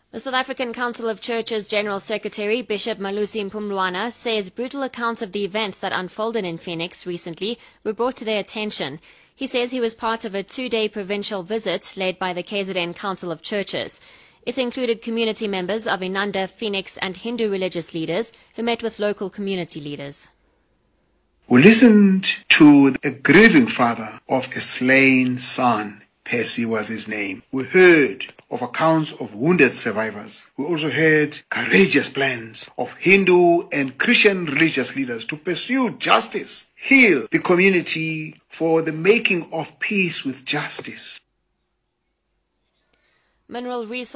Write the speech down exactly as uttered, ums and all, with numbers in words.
The South African Council of Churches General Secretary Bishop Malusi Mpumlwana says brutal accounts of the events that unfolded in Phoenix recently were brought to their attention. He says he was part of a two-day provincial visit led by the K Z N Council of Churches. It included community members of Inanda, Phoenix and Hindu religious leaders who met with local community leaders. We listened to a grieving father of a slain son. Percy was his name. We heard of accounts of wounded survivors. We also heard courageous plans of Hindu and Christian religious leaders to pursue justice, heal the community for the making of peace with justice. Mineral resource